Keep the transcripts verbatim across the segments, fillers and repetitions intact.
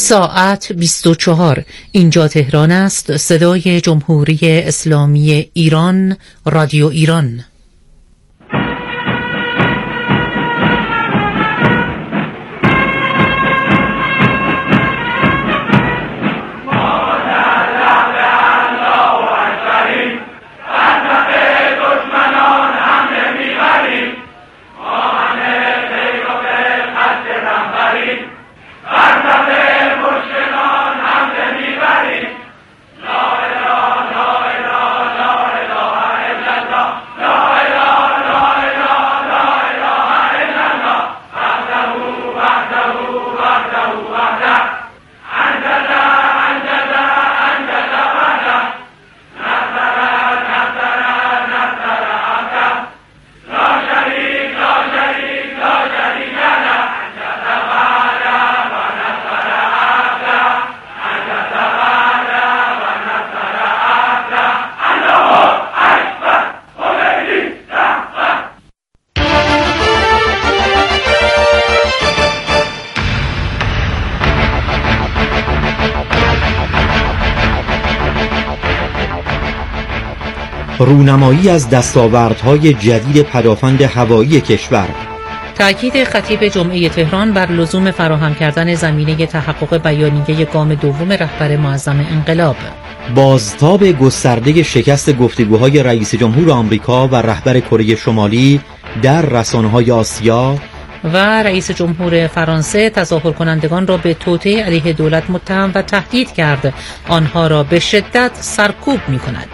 ساعت بیست و چهار. اینجا تهران است. صدای جمهوری اسلامی ایران، رادیو ایران. رونمایی از دستاوردهای جدید پدافند هوایی کشور. تأکید خطیب جمعه تهران بر لزوم فراهم کردن زمینه تحقق بیانیه گام دوم رهبر معظم انقلاب. بازتاب گسترده شکست گفتگوهای رئیس جمهور آمریکا و رهبر کره شمالی در رسانه‌های آسیا. و رئیس جمهور فرانسه تظاهر کنندگان را به توطئه علیه دولت متهم و تهدید کرد آنها را به شدت سرکوب می کند.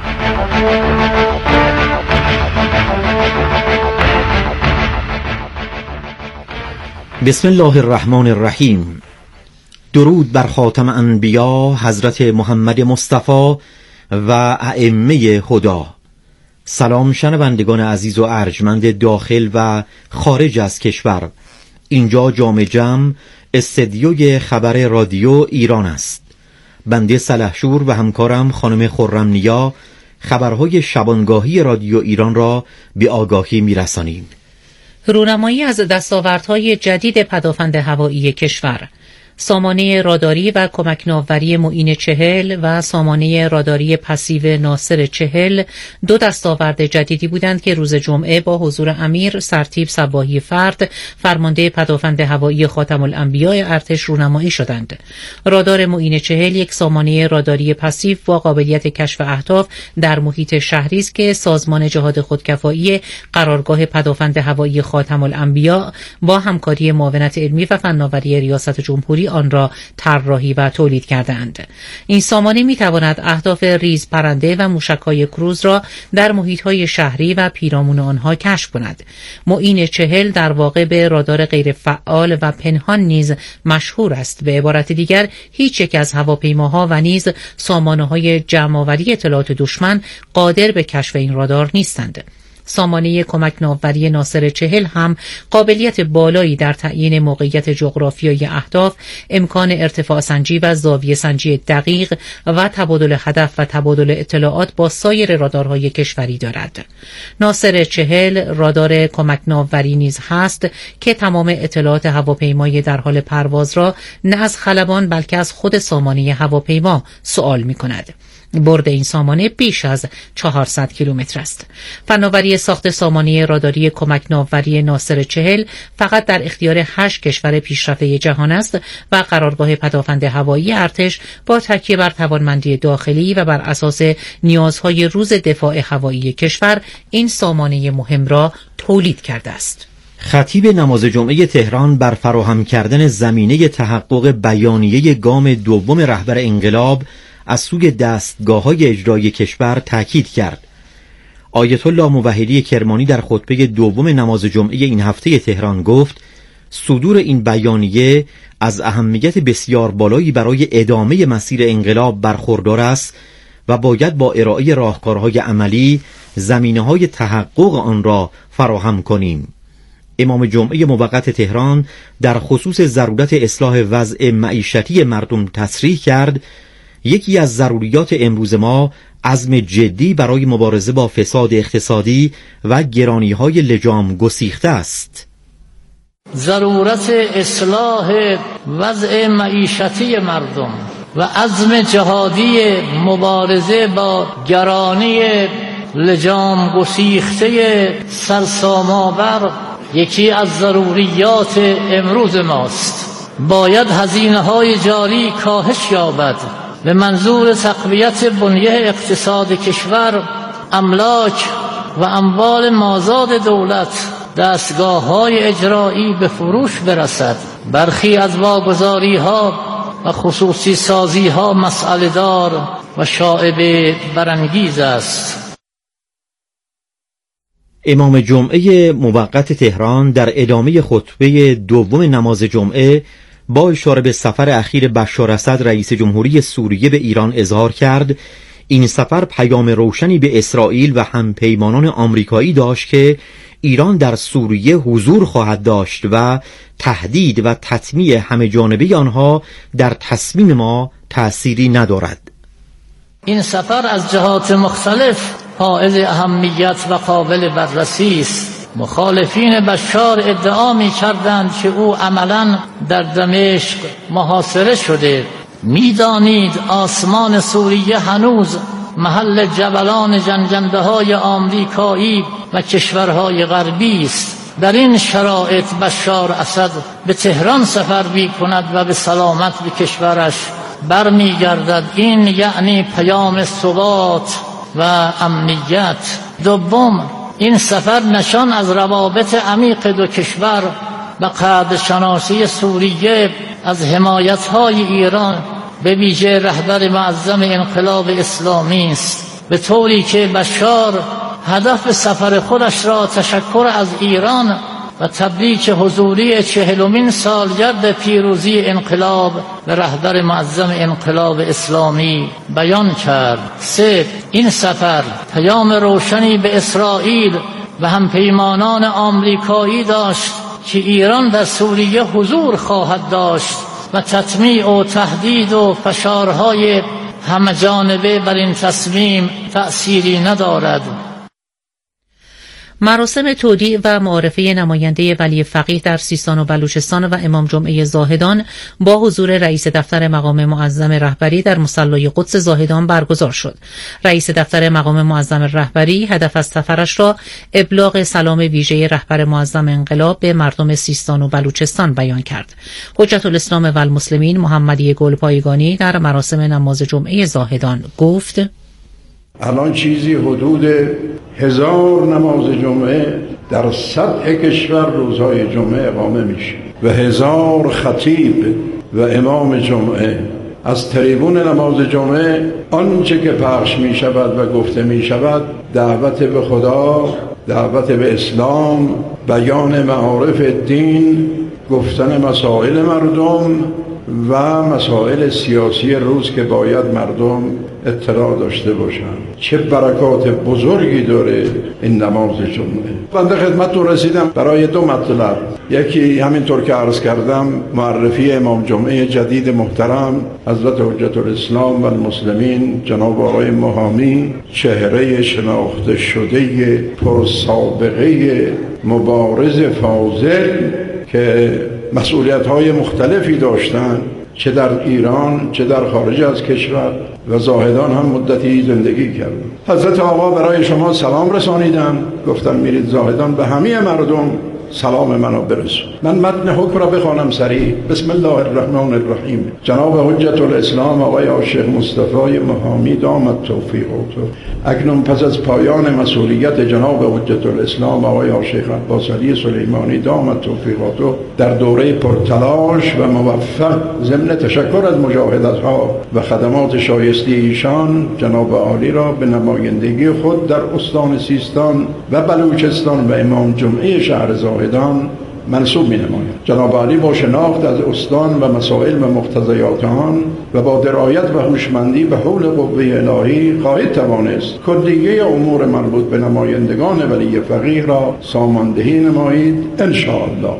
بسم الله الرحمن الرحیم. درود بر خاتم انبیا حضرت محمد مصطفی و ائمه هدا. سلام شنوندگان عزیز و ارجمند داخل و خارج از کشور. اینجا جام جم استدیوی خبر رادیو ایران است. بنده سلحشور و همکارم خانم خرم نیا خبرهای شبانگاهی رادیو ایران را به آگاهی می‌رسانیم. رونمایی از دستاوردهای جدید پدافند هوایی کشور. سامانه راداری و کمک ناوری معین چهل و سامانه راداری پسیو ناصر چهل دو دستاورد جدیدی بودند که روز جمعه با حضور امیر سرتیپ صباحی فرد فرمانده پدافند هوایی خاتم الانبیاء ارتش رونمایی شدند. رادار معین چهل یک سامانه راداری پسیو با قابلیت کشف اهداف در محیط شهری است که سازمان جهاد خودکفایی قرارگاه پدافند هوایی خاتم الانبیاء با همکاری معاونت علمی و فناوری ریاست جمهوری آن را طراحی و تولید کردند. این سامانه می تواند اهداف ریز پرنده و موشک‌های کروز را در محیط‌های شهری و پیرامون آنها کشف کند. معین چهل در واقع به رادار غیر فعال و پنهان نیز مشهور است. به عبارت دیگر هیچ یک از هواپیماها و نیز سامانه‌های جمع‌آوری اطلاعات دشمن قادر به کشف این رادار نیستند. سامانه کمک ناوری ناصر چهل هم قابلیت بالایی در تعیین موقعیت جغرافیایی اهداف، امکان ارتفاع سنجی و زاویه سنجی دقیق و تبادل هدف و تبادل اطلاعات با سایر رادارهای کشوری دارد. ناصر چهل رادار کمک ناوری نیز هست که تمام اطلاعات هواپیمای در حال پرواز را نه از خلبان بلکه از خود سامانه هواپیما سوال می کند. برد این سامانه بیش از چهارصد کیلومتر است. فناوری ساخت سامانه راداری کمک ناوری ناصر چهل فقط در اختیار هشت کشور پیشرفته جهان است و قرارگاه پدافند هوایی ارتش با تکیه بر توانمندی داخلی و بر اساس نیازهای روز دفاع هوایی کشور این سامانه مهم را تولید کرده است. خطیب نماز جمعه تهران بر فراهم کردن زمینه تحقق بیانیه گام دوم رهبر انقلاب از سوی دستگاه‌های اجرایی کشور تاکید کرد. آیت الله موحدی کرمانی در خطبه دوم نماز جمعه این هفته تهران گفت صدور این بیانیه از اهمیت بسیار بالایی برای ادامه مسیر انقلاب برخوردار است و باید با ارائه راهکارهای عملی زمینه‌های تحقق آن را فراهم کنیم. امام جمعه موقت تهران در خصوص ضرورت اصلاح وضع معیشتی مردم تصریح کرد یکی از ضروریات امروز ما عزم جدی برای مبارزه با فساد اقتصادی و گرانی‌های لجام گسیخته است. ضرورت اصلاح وضع معیشتی مردم و عزم جهادی مبارزه با گرانی لجام گسیخته سرسام‌آور یکی از ضروریات امروز ماست. باید هزینه‌های جاری کاهش یابد. به منظور تقویت بنیه اقتصاد کشور، املاک و اموال مازاد دولت، دستگاه‌های اجرایی به فروش برسد. برخی از واگذاری‌ها و خصوصی سازی‌ها مسئله دار و شائبه برانگیز است. امام جمعه موقت تهران در ادامه خطبه دوم نماز جمعه با اشاره به سفر اخیر بشار اسد رئیس جمهوری سوریه به ایران اظهار کرد این سفر پیام روشنی به اسرائیل و همپیمانان آمریکایی داشت که ایران در سوریه حضور خواهد داشت و تهدید و تطمیع همه جانبه آنها در تصمیم ما تأثیری ندارد. این سفر از جهات مختلف حائز اهمیت و قابل بررسی است. مخالفین بشار ادعا می کردند که او عملاً در دمشق محاصره شده. می دانید آسمان سوریه هنوز محل جولان جنگنده های آمریکایی و کشورهای غربی است. در این شرایط بشار اسد به تهران سفر می کند و به سلامت به کشورش برمی گردد. این یعنی پیام ثبات و امنیت. دوم، این سفر نشان از روابط عمیق دو کشور و قدرشناسی سوریه از حمایت‌های ایران به ویژه رهبر معظم انقلاب اسلامی است، به طوری که بشار هدف سفر خودش را تشکر از ایران و تبریک حضوری چهلمین سالگرد پیروزی انقلاب به رهبر معظم انقلاب اسلامی بیان کرد. سه، این سفر پیام روشنی به اسرائیل و همپیمانان آمریکایی داشت که ایران در سوریه حضور خواهد داشت و تطمیع و تهدید و فشارهای همه‌جانبه بر این تصمیم تأثیری ندارد. مراسم تودیع و معارفه نماینده ولی فقیه در سیستان و بلوچستان و امام جمعه زاهدان با حضور رئیس دفتر مقام معظم رهبری در مصلی قدس زاهدان برگزار شد. رئیس دفتر مقام معظم رهبری هدف از سفرش را ابلاغ سلام ویژه رهبر معظم انقلاب به مردم سیستان و بلوچستان بیان کرد. حجت الاسلام و المسلمین محمدی گلپایگانی در مراسم نماز جمعه زاهدان گفت: الان چیزی حدود هزار نماز جمعه در سطح کشور روزهای جمعه اقامه میشه و هزار خطیب و امام جمعه از تریبون نماز جمعه آنچه که پخش می شود و گفته می شود دعوت به خدا، دعوت به اسلام، بیان معارف دین، گفتن مسائل مردم و مسائل سیاسی روز که باید مردم اطلاع داشته باشند. چه برکات بزرگی داره این نماز جمعه. بنده خدمتتون رسیدم برای دو مطلب. یکی همینطور که عرض کردم معرفی امام جمعه جدید محترم حضرت حجت الاسلام و المسلمین جناب آقای مهامی، چهره شناخته شده پرسابقه مبارز فاضل که مسئولیت‌های مختلفی داشتن، چه در ایران چه در خارج از کشور، و زاهدان هم مدتی زندگی کردن. حضرت آقا برای شما سلام رسانیدن، گفتن میرید زاهدان به همه مردم سلام منو برسون. من متن حکم را بخوانم سریع. بسم الله الرحمن الرحیم. جناب حجت الاسلام آقای عاشق مصطفی مهامی دامت توفیقاته اکنون پس از پایان مسئولیت جناب حجت الاسلام آقای عاشق عباس علی سلیمانی دامت توفیقاته در دوره پرتلاش و موفق، ضمن تشکر از مجاهدت‌ها و خدمات شایسته ایشان، جناب عالی را به نمایندگی خود در استان سیستان و بلوچستان و امام جمعه شهر زاهدان منصوب می نماید. جناب عالی با شناخت از استان و مسائل و مقتضیات آن و با درایت و هوشمندی و حول قوه الهی خواهد توانست کلیه امور مربوط به نمایندگان ولی فقیه را ساماندهی نمایید انشاءالله.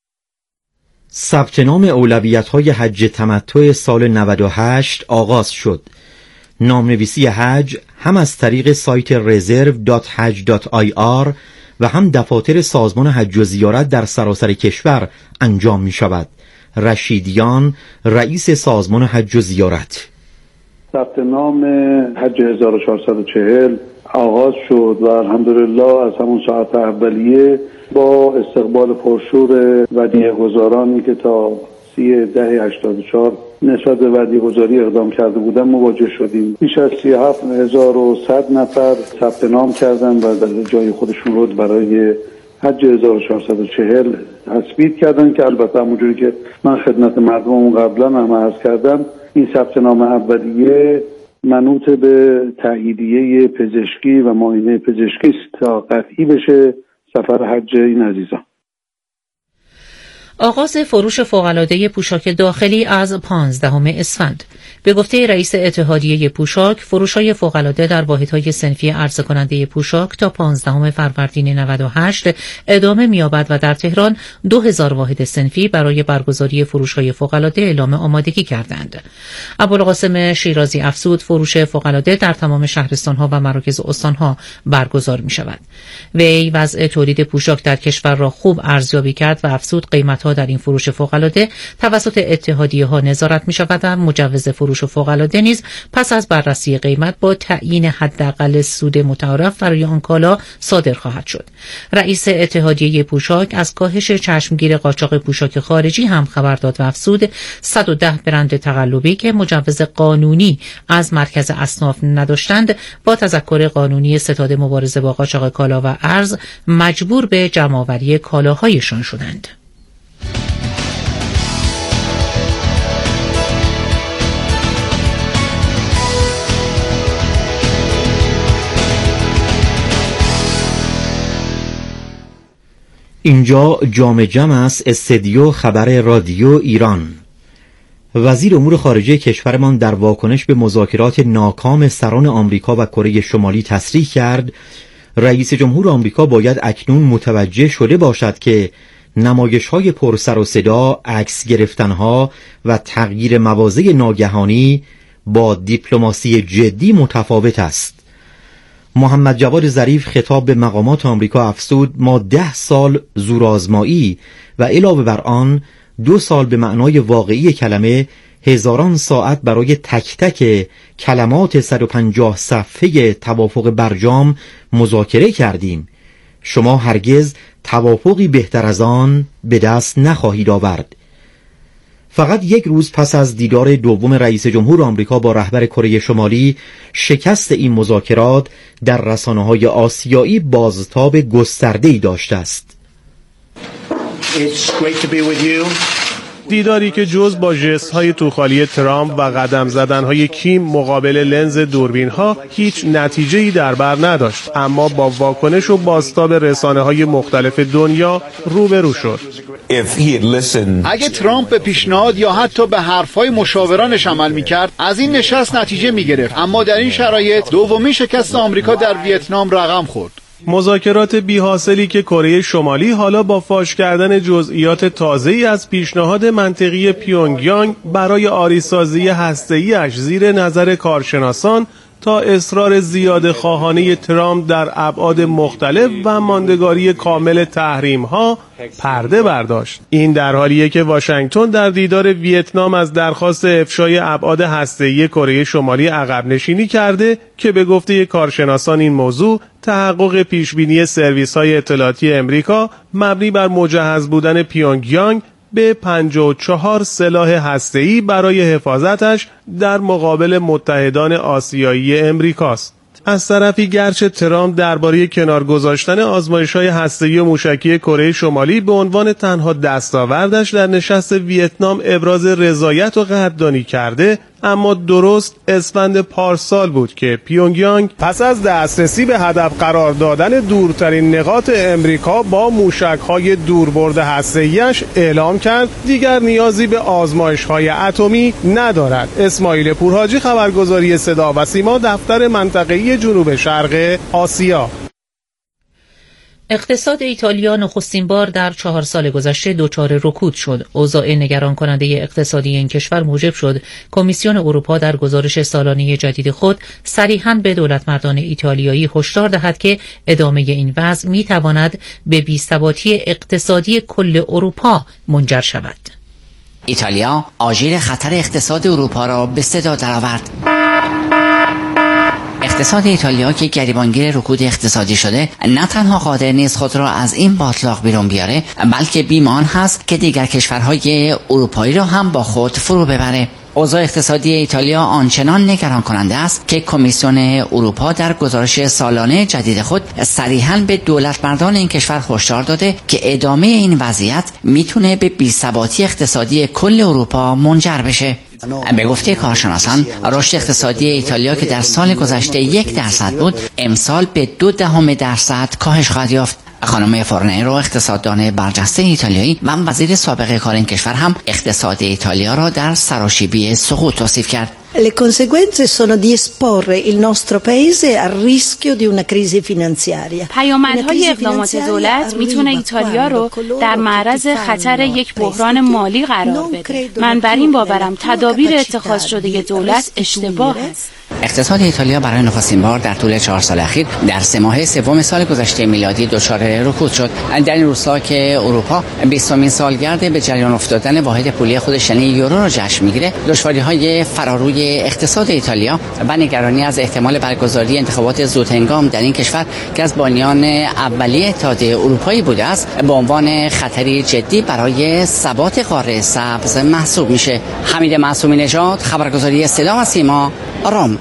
ثبت نام اولویت‌های حج تمتع سال نود و هشت آغاز شد. نامنویسی حج هم از طریق سایت رزرو دات حج دات آی آر و هم دفاتر سازمان حج و زیارت در سراسر کشور انجام می شود. رشیدیان، رئیس سازمان حج و زیارت: ثبت نام حج هزار و چهارصد و چهل آغاز شد و الحمدلله از همون ساعت اولیه با استقبال پرشور ودیعه گذارانی که تا سی ده هشتاد و چهار نسبت به ودیعه گذاری اقدام کرده بودن مواجه شدیم. بیش از سی و هفت هزار و صد نفر ثبت نام کردن و در جای خودشون رو برای حج هزار و چهارصد و چهل تثبیت کردن که البته همونجوری که من خدمت مردممون قبلا هم عرض کردم، این ثبت نام اولیه منوط به تاییدیه پزشکی و معاینه پزشکی است تا قطعی بشه سفر حج این عزیزان. آغاز فروش فوق‌العاده پوشاک داخلی از پانزدهم اسفند. به گفته رئیس اتحادیه پوشاک، فروش‌های فوق‌العاده در واحدهای صنفی عرضه کننده پوشاک تا پانزدهم فروردین نود و هشت ادامه می‌یابد و در تهران دو هزار واحد صنفی برای برگزاری فروش‌های فوق‌العاده اعلام آمادگی کردند. ابوالقاسم شیرازی افزود فروش فوق‌العاده در تمام شهرستان‌ها و مراکز استان‌ها برگزار می‌شود. وی وضع تولید پوشاک در کشور را خوب ارزیابی کرد و افزود قیمت‌ها در این فروش فوق‌العاده توسط اتحادیه‌ها نظارت می‌شود و مجوز فروش فوق‌العاده نیز پس از بررسی قیمت با تعیین حداقل سود متعارف برای آن کالا صادر خواهد شد. رئیس اتحادیه پوشاک از کاهش چشمگیر قاچاق پوشاک خارجی هم خبر داد و افزود صد و ده برند تقلبی که مجوز قانونی از مرکز اصناف نداشتند با تذکر قانونی ستاد مبارزه با قاچاق کالا و ارز مجبور به جمع‌آوری کالاهایشان شدند. اینجا جام جم است، استدیو خبر رادیو ایران. وزیر امور خارجه کشورمان در واکنش به مذاکرات ناکام سران آمریکا و کره شمالی تصریح کرد رئیس جمهور آمریکا باید اکنون متوجه شده باشد که نمایش‌های پر سر و صدا، عکس گرفتنها و تغییر مواضع ناگهانی با دیپلماسی جدی متفاوت است. محمد جواد ظریف خطاب به مقامات آمریکا افزود ما ده سال زورآزمایی و علاوه بر آن دو سال به معنای واقعی کلمه هزاران ساعت برای تک تک کلمات صد و پنجاه صفحه توافق برجام مذاکره کردیم. شما هرگز توافقی بهتر از آن به دست نخواهید آورد. فقط یک روز پس از دیدار دوم رئیس جمهور آمریکا با رهبر کره شمالی، شکست این مذاکرات در رسانه‌های آسیایی بازتاب گسترده‌ای داشته است. دیداری که جز با ژست‌های توخالی ترامپ و قدم زدن‌های کیم مقابل لنز دوربین‌ها هیچ نتیجه‌ای در بر نداشت، اما با واکنش و بازتاب رسانه‌های مختلف دنیا روبرو شد. اگه ترامپ به پیشنهاد یا حتی به حرف‌های مشاورانش عمل می‌کرد، از این نشست نتیجه می‌گرفت، اما در این شرایط دومین شکست آمریکا در ویتنام رقم خورد. مذاکرات بی‌حاصلی که کره شمالی حالا با فاش کردن جزئیات تازه‌ای از پیشنهاد منطقی پیونگیانگ برای آریسازی هسته‌ای‌اش زیر نظر کارشناسان تا اصرار زیاده خواهانه ترامپ در ابعاد مختلف و ماندگاری کامل تحریم‌ها پرده برداشت. این در حالیه که واشنگتن در دیدار ویتنام از درخواست افشای ابعاد هسته‌ای کره شمالی عقب نشینی کرده که به گفته کارشناسان این موضوع تحقق پیشبینی سرویس‌های اطلاعاتی امریکا مبنی بر مجهز بودن پیونگیانگ به پنجاه و چهار سلاح هسته‌ای برای حفاظتش در مقابل متحدان آسیایی امریکاست. از طرفی گرچه ترامپ درباره کنار گذاشتن آزمایش‌های هسته‌ای و موشکی کره شمالی به عنوان تنها دستاوردش در نشست ویتنام ابراز رضایت و قدردانی کرده، اما درست اسفند پارسال بود که پیونگیانگ پس از دسترسی به هدف قرار دادن دورترین نقاط امریکا با موشک‌های دوربرد هسته‌ای‌اش اعلام کرد دیگر نیازی به آزمایش‌های اتمی ندارد. اسماعیل پورحاجی، خبرگزاری صدا و سیما، دفتر منطقه‌ای جنوب شرق آسیا. اقتصاد ایتالیا نخستین بار در چهار سال گذشته دچار رکود شد. اوضاع نگران کننده اقتصادی این کشور موجب شد کمیسیون اروپا در گزارش سالانه جدید خود صریحاً به دولتمردان ایتالیایی هشدار دهد که ادامه این وضع می‌تواند به بی‌ثباتی اقتصادی کل اروپا منجر شود. ایتالیا آژیر خطر اقتصاد اروپا را به صدا درآورد. اقتصاد ایتالیا که گریبانگیر رکود اقتصادی شده نه تنها قادر نیست خود را از این باتلاق بیرون بیاره، بلکه بیمان هست که دیگر کشورهای اروپایی را هم با خود فرو ببره. اوضاع اقتصادی ایتالیا آنچنان نگران کننده است که کمیسیون اروپا در گزارش سالانه جدید خود صریحاً به دولتمردان این کشور هشدار داده که ادامه این وضعیت میتونه به بی‌ثباتی اقتصادی کل اروپا منجر بشه. به گفته کارشناسان رشد اقتصادی ایتالیا که در سال گذشته یک درصد بود امسال به دو دهم درصد کاهش خواهد یافت. خانم فورنیرو اقتصاددان برجسته ایتالیایی و وزیر سابق کار این کشور هم اقتصاد ایتالیا را در سراشیبی سقوط توصیف کرد. Le conseguenze sono di esporre il nostro paese al rischio di una crisi finanziaria. پیامدهای اقدامات دولت میتونه ایتالیا رو در معرض خطر یک بحران مالی قرار بده. من بر این باورم تدابیر اتخاذ شده دولت اشتباه است. اقتصاد ایتالیا برای نخستین بار در طول چهار سال اخیر در سه ماه سوم سال گذشته میلادی دچار رکود شد. در این روزها که اروپا بیستمین سالگرد به جریان افتادن واحد پولی خودش یعنی یورو را جشن میگیره، دشواری‌های فراروی اقتصاد ایتالیا و نگرانی از احتمال برگزاری انتخابات زودهنگام در این کشور که از بانیان اولیه اتحادیه اروپایی بوده است به عنوان خطری جدی برای ثبات قاره سبز محسوب میشه. حمید معصومی نژاد، خبرگزاری صدا و سیما، روم.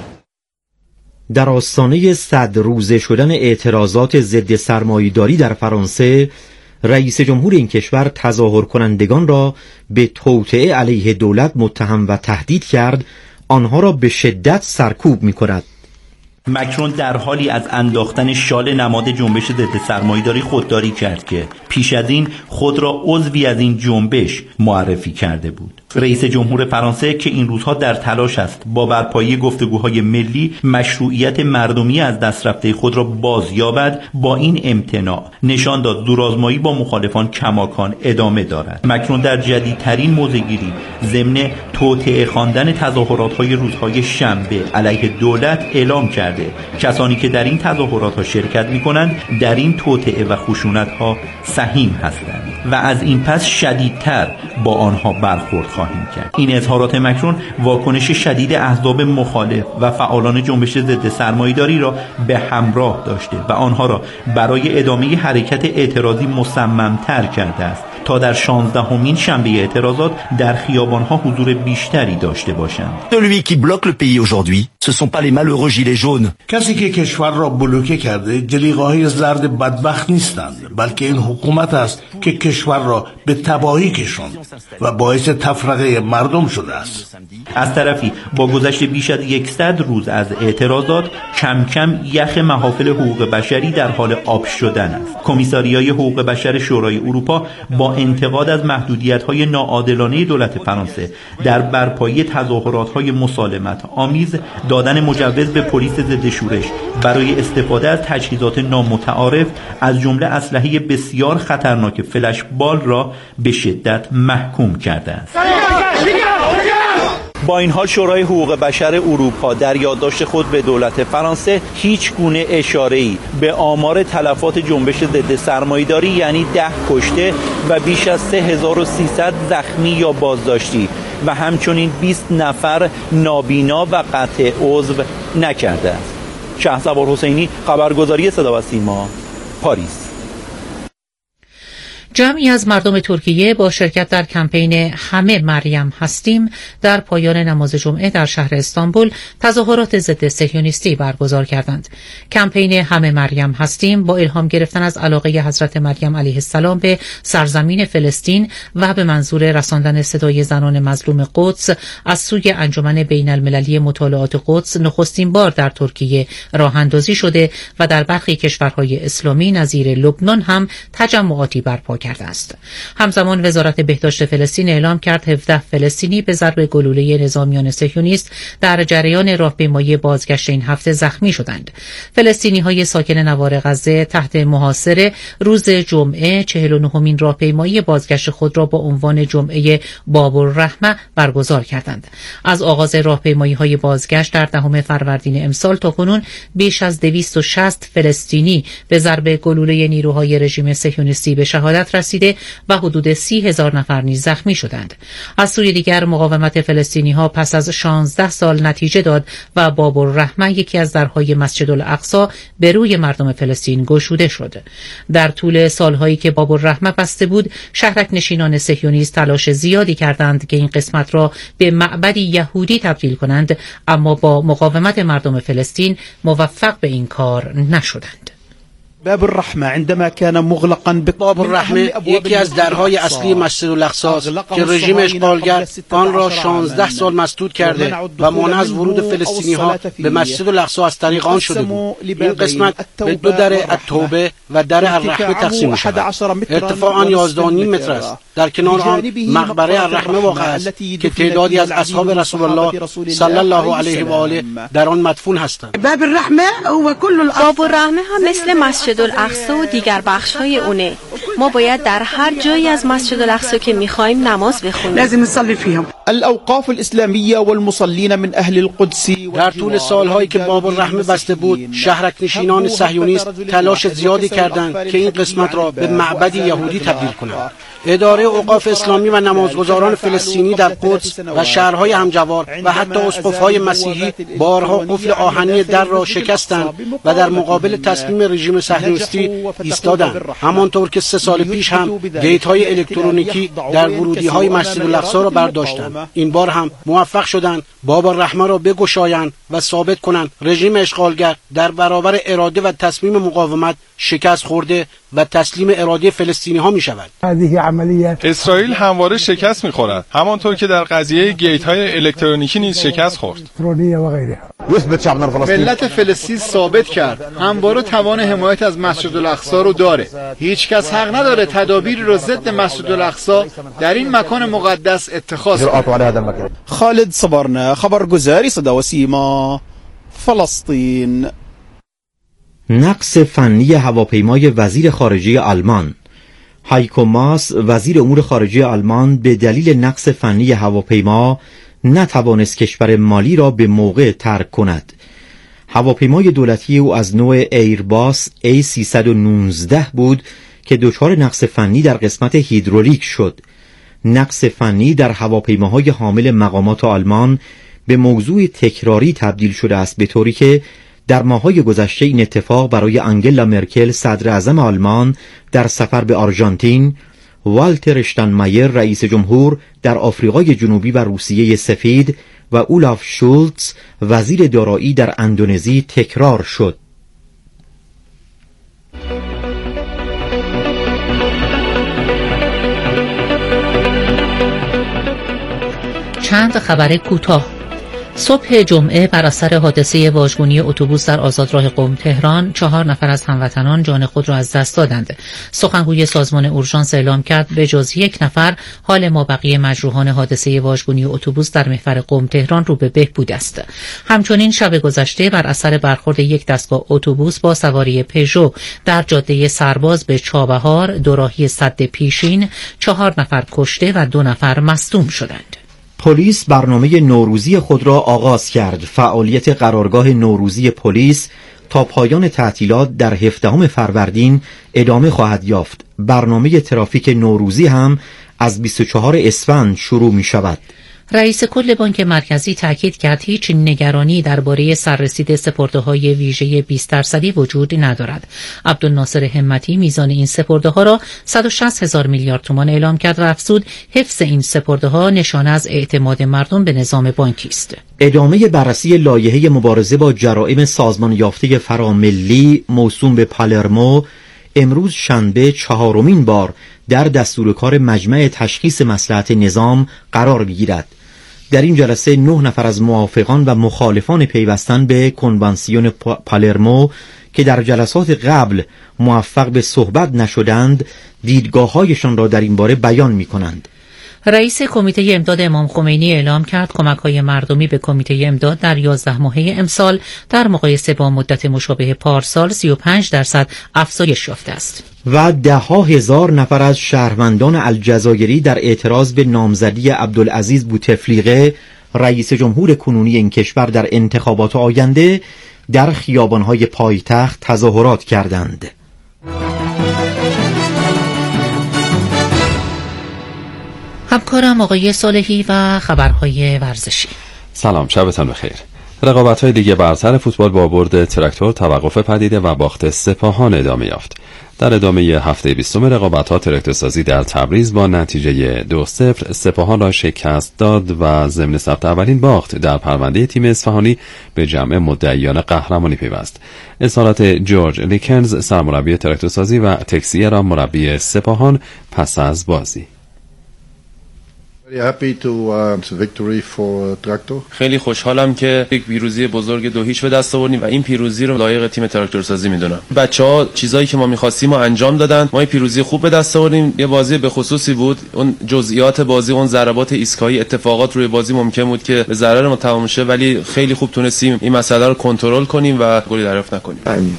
در آستانه صد روزه شدن اعتراضات ضد سرمایه‌داری در فرانسه، رئیس جمهور این کشور تظاهر کنندگان را به توطئه علیه دولت متهم و تهدید کرد آنها را به شدت سرکوب می‌کند. مکرون در حالی از انداختن شال نماد جنبش ضد سرمایه‌داری خودداری کرد که پیش از این خود را عضوی از این جنبش معرفی کرده بود. رئیس جمهور فرانسه که این روزها در تلاش است با برپایی گفتگوهای ملی مشروعیت مردمی از دست رفته خود را بازیابد، با این امتناع نشان داد زورآزمایی با مخالفان کماکان ادامه دارد. مکرون در جدیدترین موضع‌گیری ضمن توطئه خواندن تظاهرات‌های روزهای شنبه علیه دولت اعلام کرده کسانی که در این تظاهرات‌ها شرکت می‌کنند در این توطئه و خشونت‌ها سهیم هستند و از این پس شدیدتر با آنها برخورد خواهیم کرد. این اظهارات مکرون واکنش شدید احزاب مخالف و فعالان جنبش ضد سرمایه‌داری را به همراه داشته و آنها را برای ادامه حرکت اعتراضی مصمم‌تر کرده است تا در شانزدهمین شنبه اعتراضات در خیابان‌ها حضور بیشتری داشته باشند. Celui qui bloque le pays aujourd'hui, ce sont pas les malheureux gilets jaunes. کسی که کشور را بلوکه کرده جلیقه‌های زرد بدبخت نیستند، بلکه این حکومت است که کشور را به تباهی کشاند و باعث تفرقه مردم شده است. از طرفی با گذشت بیش از صد روز از اعتراضات کم کم یخ محافل حقوق بشری در حال آب شدن است. کمیساریای حقوق بشر شورای اروپا با انتقاد از محدودیت‌های ناعادلانه دولت فرانسه در برپایی تظاهرات‌های مسالمت آمیز دادن مجوز به پلیس ضد شورش برای استفاده از تجهیزات نامتعارف از جمله اسلحه بسیار خطرناک فلش بال را به شدت محکوم کرده است. با این حال شورای حقوق بشر اروپا در یادداشت خود به دولت فرانسه هیچ گونه اشاره‌ای به آمار تلفات جنبش ضد سرمایه‌داری یعنی ده کشته و بیش از سه هزار و سیصد زخمی یا بازداشتی و همچنین بیست نفر نابینا و قطع عضو نکرده است. شهسوار حسینی، خبرگزاری صدا و سیما، پاریس. جمعی از مردم ترکیه با شرکت در کمپین همه مریم هستیم در پایان نماز جمعه در شهر استانبول تظاهرات ضد صهیونیستی برگزار کردند. کمپین همه مریم هستیم با الهام گرفتن از علاقه حضرت مریم علیه السلام به سرزمین فلسطین و به منظور رساندن صدای زنان مظلوم قدس از سوی انجمن بین المللی مطالعات قدس نخستین بار در ترکیه راه اندازی شده و در برخی کشورهای اسلامی نظیر لبنان هم تجمعاتی برپا کرده است. همزمان وزارت بهداشت فلسطین اعلام کرد هفده فلسطینی به ضرب گلوله نظامیان صهیونیست در جریان راهپیمایی بازگشت این هفته زخمی شدند. فلسطینی‌های ساکن نوار غزه تحت محاصره روز جمعه چهل و نهمین راهپیمایی بازگشت خود را با عنوان جمعه باب الرحمه برگزار کردند. از آغاز راهپیمایی‌های بازگشت در دهم فروردین امسال تا کنون بیش از دویست و شصت فلسطینی به ضرب گلوله نیروهای رژیم صهیونیستی به شهادت رسیده و حدود سی هزار نفر نیز زخمی شدند. از سوی دیگر مقاومت فلسطینی‌ها پس از شانزده سال نتیجه داد و باب الرحمه یکی از درهای مسجد الاقصی به روی مردم فلسطین گشوده شد. در طول سالهایی که باب الرحمه بسته بود، شهرک نشینان صهیونیست تلاش زیادی کردند که این قسمت را به معبدی یهودی تبدیل کنند، اما با مقاومت مردم فلسطین موفق به این کار نشدند. باب الرحمه عندما كان مغلقا باب الرحمه یکی از درهای اصلی مسجد الاقصی است که رژیم اشغالگر آن را شانزده سال مسدود کرده و مانع از ورود فلسطینی ها به مسجد الاقصی از طریق آن شده بود. این قسمت به دو در التوبه و در الرحمه تقسیم می شود. ارتفاع آن یازده و نیم متر است. در کنار آن مقبره الرحمه واقع است که تعدادی از اصحاب رسول الله صلی الله علیه و آله در آن مدفون هستند. باب الرحمه و کل باب الرحمه هم مثل مسجد الاقصی و دیگر بخش‌های اونه. ما باید در هر جایی از مسجد الاقصی که می‌خوایم نماز بخونیم. لازم نصلي فيهم. الاوقاف الاسلاميه والمصلين من اهل القدس. در طول سالهایی که باب الرحمه بسته بود، شهرک نشینان صهیونیست تلاش زیادی کردند که این قسمت را به معبد یهودی تبدیل کنند. اداره اوقاف اسلامی و نمازگزاران فلسطینی در قدس و شهرهای همجوار و حتی اسقف‌های مسیحی بارها قفل آهنی در را شکستند و در مقابل تصمیم رژیم صهیونیستی ایستادند. همانطور که سه سال پیش هم گیت‌های الکترونیکی در ورودی‌های مسجد الاقصی را برداشتند. این بار هم موفق شدند باب الرحمه را بگشایند و ثابت کنند رژیم اشغالگر در برابر اراده و تصمیم مقاومت شکست خورده و تسلیم اراده فلسطینی ها می شود. اسرائیل همواره شکست می خورد، همانطور که در قضیه گیت های الکترونیکی نیز شکست خورد. ملت فلسطین ثابت کرد همواره توان حمایت از مسجد الاقصی رو داره. هیچ کس حق نداره تدابیری رو ضد مسجد الاقصی در این مکان مقدس اتخاذ کنه. خالد صبرنا خبرگزاری صدا و سیما فلسطین. نقص فنی هواپیمای وزیر خارجه آلمان. هایکو ماس وزیر امور خارجه آلمان به دلیل نقص فنی هواپیما نتوانست کشور مالی را به موقع ترک کند. هواپیمای دولتی او از نوع ایرباس ای سیصد و نوزده بود که دچار نقص فنی در قسمت هیدرولیک شد. نقص فنی در هواپیماهای حامل مقامات آلمان به موضوع تکراری تبدیل شده است، به طوری که در ماه‌های گذشته این اتفاق برای آنگلا مرکل صدر اعظم آلمان در سفر به آرژانتین، والتر اشتاینمایر رئیس جمهور در آفریقای جنوبی و روسیه سفید و اولاف شولتز وزیر دارایی در اندونزی تکرار شد. چند خبر کوتاه. صبح جمعه بر اثر حادثه واژگونی اتوبوس در آزادراه قم تهران چهار نفر از هموطنان جان خود را از دست دادند. سخنگوی سازمان اورژانس اعلام کرد به جز یک نفر حال مابقی مجروحان حادثه واژگونی اتوبوس در محور قم تهران رو به بهبود است. همچنین شب گذشته بر اثر برخورد یک دستگاه اتوبوس با سواری پژو در جاده سرباز به چابهار دوراهی سد پیشین چهار نفر کشته و دو نفر مصدوم شدند. پلیس برنامه نوروزی خود را آغاز کرد. فعالیت قرارگاه نوروزی پلیس تا پایان تعطیلات در هفدهم فروردین ادامه خواهد یافت. برنامه ترافیک نوروزی هم از بیست و چهارم اسفند شروع می شود. رئیس کل بانک مرکزی تاکید کرد هیچ نگرانی درباره سررسید سپرده‌های ویژه بیست درصدی وجود ندارد. عبدالناصر همتی میزان این سپرده‌ها را صد و شصت هزار میلیارد تومان اعلام کرد و افزود حفظ این سپرده‌ها نشانه از اعتماد مردم به نظام بانکی است. ادامه بررسی لایحه مبارزه با جرائم سازمان یافته فراملی موسوم به پالرمو امروز شنبه چهارمین بار در دستورکار مجمع تشخیص مصلحت نظام قرار می‌گیرد. در این جلسه نه نفر از موافقان و مخالفان پیوستن به کنوانسیون پالرمو که در جلسات قبل موفق به صحبت نشدند دیدگاه‌هایشان را در این باره بیان می‌کنند. رئیس کمیته امداد امام خمینی اعلام کرد کمک‌های مردمی به کمیته امداد در یازده ماهه امسال در مقایسه با مدت مشابه پارسال سی و پنج درصد افزایش یافته است. و ده ها هزار نفر از شهروندان الجزایری در اعتراض به نامزدی عبدالعزیز بوتفلیقه رئیس جمهور کنونی این کشور در انتخابات آینده در خیابان‌های پایتخت تظاهرات کردند. همکارم آقای صالحی و خبرهای ورزشی. سلام، شبتان بخیر. رقابت‌های لیگ برتر فوتبال با برد تراکتور توقف پدیده و باخت سپاهان ادامه یافت. در ادامه هفته بیستم رقابت‌ها تراکتورسازی در تبریز با نتیجه دو صفر سپاهان را شکست داد و ضمن ثبت اولین باخت در پرونده تیم اصفهانی به جمع مدعیان قهرمانی پیوست. اظهارات جورج لیکنز سرمربی تراکتورسازی و تکسیه را مربی سپاهان پس از بازی. خیلی خوشحالم که یک پیروزی بزرگ دو هیچ به دست آوردیم و این پیروزی رو لایق تیم تراکتورسازی میدونم. بچه‌ها چیزایی که ما می‌خواستیم رو انجام دادن. ما این پیروزی خوب به دست آوردیم. یه بازی به خصوصی بود. اون جزئیات بازی، اون ضربات ایستگاهی، اتفاقات روی بازی ممکن بود که به ضرر ما تمام شه، ولی خیلی خوب تونستیم این مسئله رو کنترل کنیم و گلی دریافت نکنیم.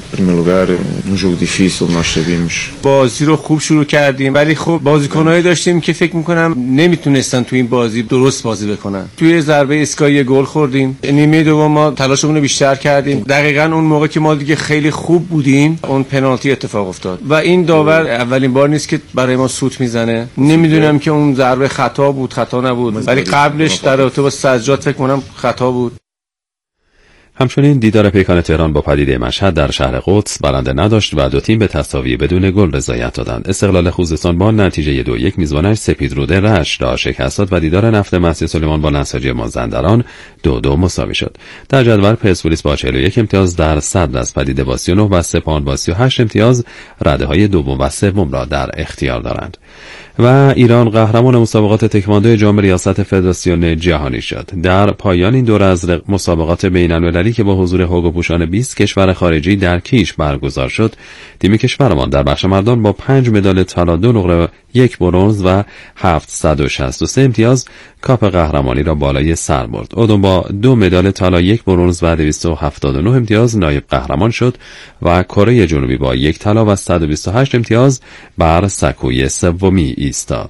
بازی رو خوب شروع کردیم ولی خب بازیکنایی داشتیم که فکر می‌کنم نمیتونستن تو این بازی درست بازی بکنن. توی ضربه ایستگاهی گل خوردیم. نیمه دوم ما تلاشمون رو بیشتر کردیم. دقیقاً اون موقع که ما دیگه خیلی خوب بودیم اون پنالتی اتفاق افتاد و این داور اولین بار نیست که برای ما سوت میزنه. نمیدونم که اون ضربه خطا بود خطا نبود، ولی قبلش در رابطه با سجاد فکر کنم خطا بود. همچنین دیدار پیکان تهران با پدیده مشهد در شهر قدس برنده نداشت و دو تیم به تساوی بدون گل رضایت دادند. استقلال خوزستان با نتیجه دو یک میزبانش سپیدرود رشت را شکست داد و دیدار نفت مسجد سلیمان با نساجی مازندران دو دو مساوی شد. در جدول پرسپولیس با چهل و یک امتیاز در صدر از پدیده با سی و نه و سپاهان با سی و هشت امتیاز رده‌های دوم و سوم را در اختیار دارند. و ایران قهرمان مسابقات تکواندو جام ریاست فدراسیون جهانی شد. در پایان این دوره از مسابقات بین‌المللی که با حضور حقوق‌پوشان بیست کشور خارجی در کیش برگزار شد، تیم کشورمان در بخش مردان با پنج مدال طلا، دو نقره، یک برنز و هفتصد و شصت و سه امتیاز کاپ قهرمانی را بالای سر برد. اردن با دو مدال طلا، یک برنز و دویست و هفتاد و نه امتیاز نایب قهرمان شد و کره جنوبی با یک طلا و صد و بیست و هشت امتیاز بر سکوی سومی ایستاد.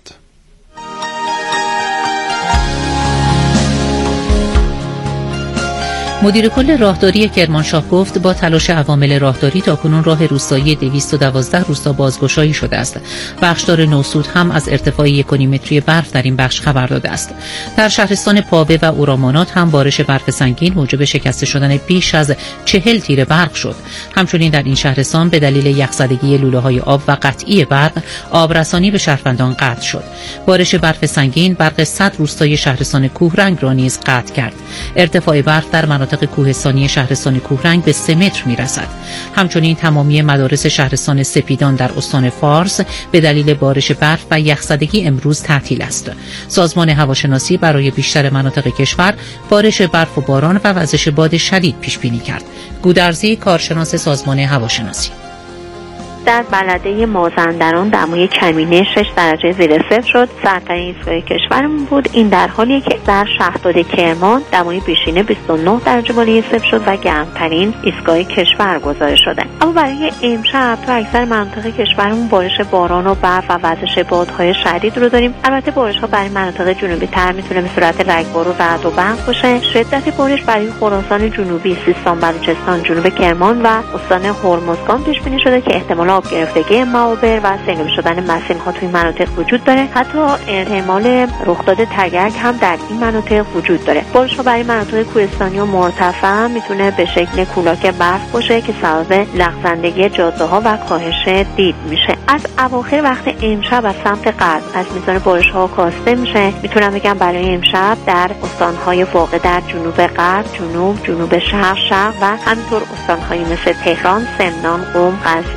مدیر کل راهداری کرمانشاه گفت با تلاش عوامل راهداری تاکنون راه روستایی دویست و دوازده روستا بازگشایی شده است. بخشدار نوسود هم از ارتفاع یک و نیم متری برف در این بخش خبر داده است. در شهرستان پاوه و اورامانات هم بارش برف سنگین موجب شکسته شدن بیش از چهل تیر برق شد. همچنین در این شهرستان به دلیل یخزدگی لوله‌های آب و قطعی برق آبرسانی به شهروندان قطع شد. بارش برف سنگین برق صد روستای شهرستان کوهرنگ را نیز قطع کرد. ارتفاع برف در مناطق کوهستانی شهرستان کوهرنگ به سه متر میرسد. همچنین تمامی مدارس شهرستان سپیدان در استان فارس به دلیل بارش برف و یخزدگی امروز تعطیل است. سازمان هواشناسی برای بیشتر مناطق کشور بارش برف و باران و وزش باد شدید پیش بینی کرد. گودرزی، کارشناس سازمان هواشناسی: در بلده مازندران دمای کمینه شش درجه زیر صفر شد. سردترین ایستگاه کشورمون بود. این در حالیه که در شهرداد کرمان دمای بیشینه بیست و نه درجه بالای صفر شد و گرمترین ایستگاه کشور گزارش شده. اما برای امشب تو اکثر مناطق کشورمون بارش باران و برف و وزش بادهای شدید رو داریم. البته بارش‌ها برای مناطق جنوبی تر میتونه به صورت رگبار و رعد و برق باشه. شدت بارش برای خراسان جنوبی، سیستان، بلوچستان، جنوب کرمان و استان هرمزگان پیش بینی شده که احتمال آب گرفتگی معابر و سیلاب شدن مسیرها توی مناطق وجود داره. حتی احتمال رخداد تگرگ هم در این مناطق وجود داره. بارش‌ها برای مناطق کوهستانی و مرتفع میتونه به شکل کولاک برف باشه که سبب لغزندگی جاده‌ها و کاهش دید میشه. از اواخر وقت امشب از سمت غرب از میزان بارش‌ها کاسته میشه. میتونم بگم برای امشب در استان‌های واقع در جنوب غرب، جنوب، جنوب شرق، شرق و همینطور استان‌های مثل تهران، سمنان، قم، قزوین، مرکز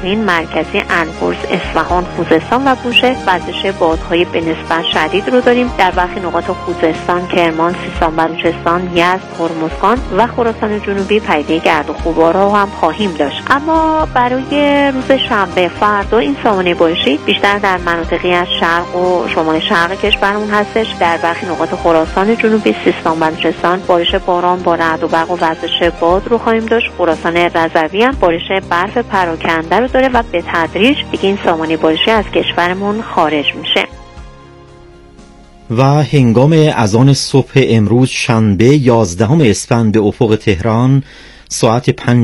مرکزی البرز، اصفهان، خوزستان و بوشهر وزش بادهای به نسبت شدید رو داریم. در برخی نقاط خوزستان، کرمان، سیستان، بلوچستان، یزد، هرمزگان و خراسان جنوبی پدیده گرد و غبار رو هم خواهیم داشت. اما برای روز شنبه فردا این سامانه بارشی بیشتر در مناطقی از شرق و شمال شرق کشورمون هستش. در برخی نقاط خراسان جنوبی، سیستان، بلوچستان بارش باران با رعد و برق و وزش باد رو خواهیم داشت. خراسان رضوی هم بارش برف پراکنده رو داره و به تدریج دیگه این سامانه بارشی از کشورمون خارج میشه. و هنگام اذان صبح امروز شنبه یازدهم اسفند به افق تهران ساعت پنج